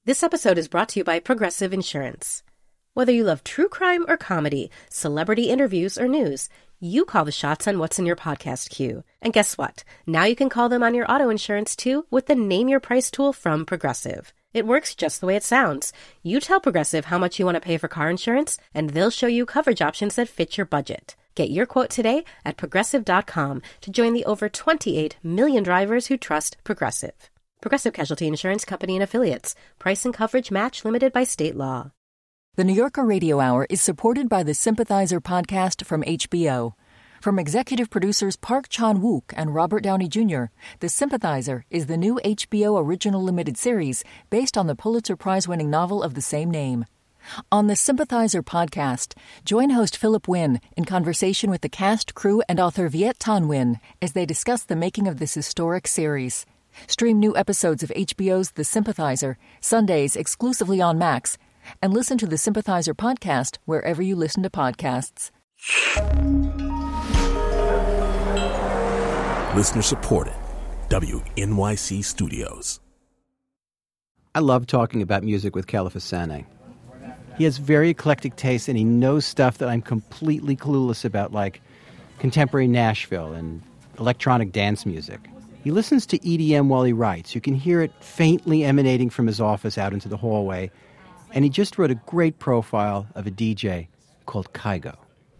This episode is brought to you by Progressive Insurance. Whether you love true crime or comedy, celebrity interviews or news, you call the shots on what's in your podcast queue. And guess what? Now you can call them on your auto insurance too with the Name Your Price tool from Progressive. It works just the way it sounds. You tell Progressive how much you want to pay for car insurance, and they'll show you coverage options that fit your budget. Get your quote today at Progressive.com to join the over 28 million drivers who trust Progressive. Progressive Casualty Insurance Company and Affiliates. Price and coverage match limited by state law. The New Yorker Radio Hour is supported by the Sympathizer podcast from HBO. From executive producers Park Chan-wook and Robert Downey Jr., The Sympathizer is the new HBO original limited series based on the Pulitzer Prize-winning novel of the same name. On the Sympathizer podcast, join host Philip Wynn in conversation with the cast, crew, and author Viet Thanh Nguyen as they discuss the making of this historic series. Stream new episodes of HBO's The Sympathizer, Sundays exclusively on Max, and listen to the Sympathizer podcast wherever you listen to podcasts. Listener supported. WNYC Studios. I love talking about music with Kelefa Sanneh. He has very eclectic taste, and he knows stuff that I'm completely clueless about, like contemporary Nashville and electronic dance music. He listens to EDM while he writes. You can hear it faintly emanating from his office out into the hallway. And he just wrote a great profile of a DJ called Kygo.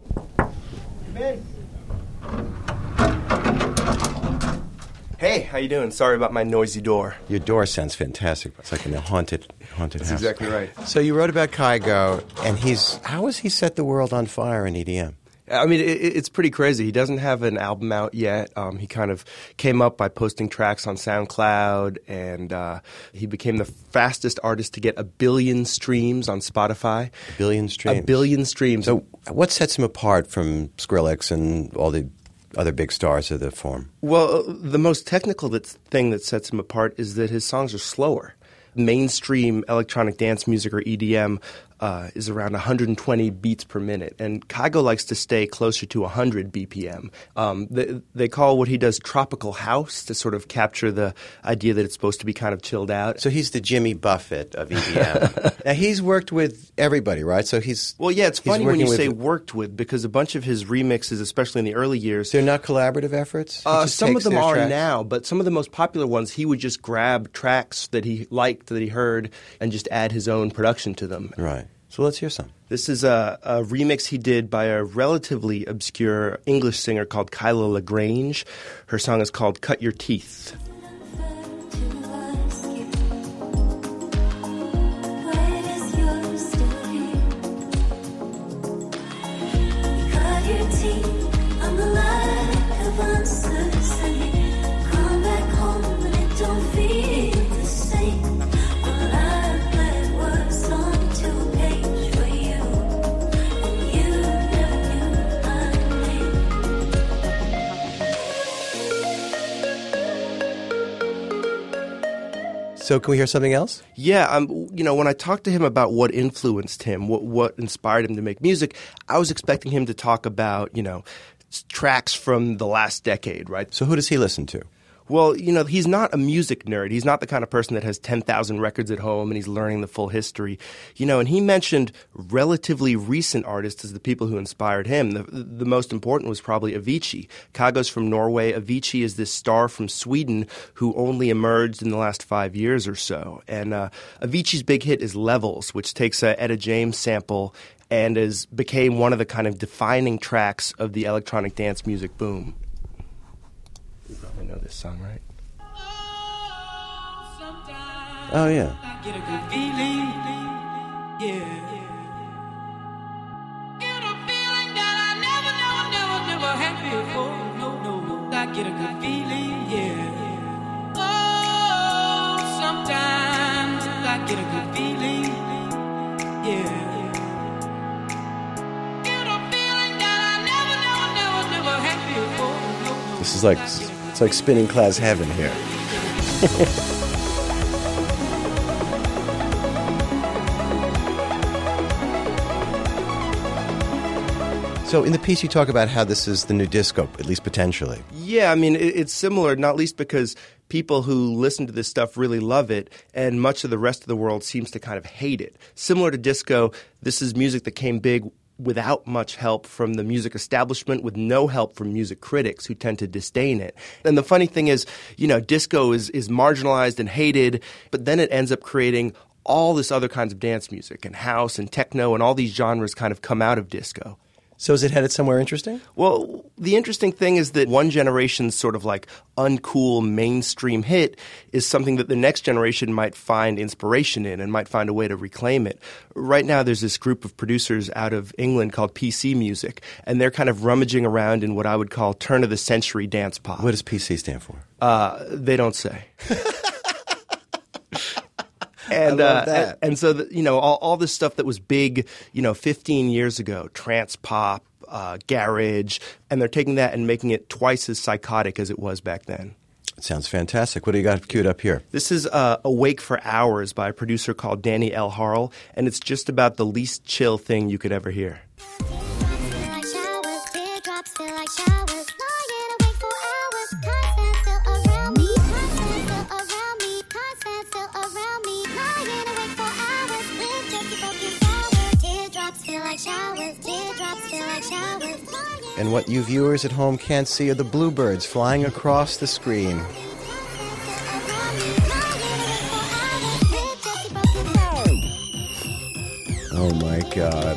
Hey, how you doing? Sorry about my noisy door. Your door sounds fantastic. It's like in a haunted house. That's exactly right. So you wrote about Kygo, and how has he set the world on fire in EDM? I mean, it's pretty crazy. He doesn't have an album out yet. He kind of came up by posting tracks on SoundCloud, and he became the fastest artist to get 1 billion streams on Spotify. 1 billion streams? 1 billion streams. So what sets him apart from Skrillex and all the other big stars of the form? Well, the most technical thing that sets him apart is that his songs are slower. Mainstream electronic dance music, or EDM, is around 120 beats per minute, and Kygo likes to stay closer to 100 BPM. They call what he does tropical house to sort of capture the idea that it's supposed to be kind of chilled out. So he's the Jimmy Buffett of EDM. Now, he's worked with everybody, right? So he's Well, yeah, it's funny when you say worked with, because a bunch of his remixes, especially in the early years... They're not collaborative efforts? Some of them are now, but some of the most popular ones, he would just grab tracks that he liked, that he heard, and just add his own production to them. Right. So let's hear some. This is a remix he did by a relatively obscure English singer called Kyla LaGrange. Her song is called Cut Your Teeth. So can we hear something else? Yeah, when I talked to him about what influenced him, what inspired him to make music, I was expecting him to talk about, tracks from the last decade, right? So who does he listen to? Well, he's not a music nerd. He's not the kind of person that has 10,000 records at home and he's learning the full history. And he mentioned relatively recent artists as the people who inspired him. The most important was probably Avicii. Kygo's from Norway. Avicii is this star from Sweden who only emerged in the last 5 years or so. And Avicii's big hit is Levels, which takes a Etta James sample and became one of the kind of defining tracks of the electronic dance music boom. You probably know this song, right? Oh, yeah. I get a good feeling, yeah. Get a feeling that I never had before. No. I get a good feeling, yeah. Oh, sometimes I get a good feeling, yeah. Get a feeling that I never had before. This is like... It's like spinning class heaven here. So in the piece you talk about how this is the new disco, at least potentially. Yeah, I mean, it's similar, not least because people who listen to this stuff really love it, and much of the rest of the world seems to kind of hate it. Similar to disco, this is music that came big without much help from the music establishment, with no help from music critics who tend to disdain it. And the funny thing is, disco is marginalized and hated, but then it ends up creating all this other kinds of dance music, and house and techno, and all these genres kind of come out of disco. So is it headed somewhere interesting? Well, the interesting thing is that one generation's sort of like uncool mainstream hit is something that the next generation might find inspiration in and might find a way to reclaim it. Right now there's this group of producers out of England called PC Music, and they're kind of rummaging around in what I would call turn-of-the-century dance pop. What does PC stand for? They don't say. And, I love that. And so, all this stuff that was big, 15 years ago, trance pop, garage, and they're taking that and making it twice as psychotic as it was back then. It sounds fantastic. What do you got queued up here? This is Awake for Hours by a producer called Danny L. Harl, and it's just about the least chill thing you could ever hear. And what you viewers at home can't see are the bluebirds flying across the screen. Oh my God.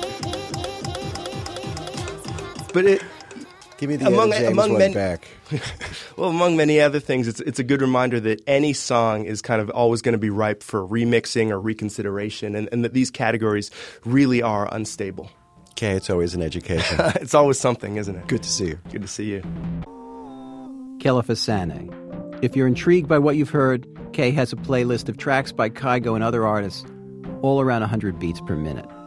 But give me the James one back. Well, among many other things, it's a good reminder that any song is kind of always going to be ripe for remixing or reconsideration, and that these categories really are unstable. Okay, it's always an education. It's always something, isn't it? Good to see you. Good to see you. Kelefa Sanneh. If you're intrigued by what you've heard, Kay has a playlist of tracks by Kygo and other artists, all around 100 beats per minute.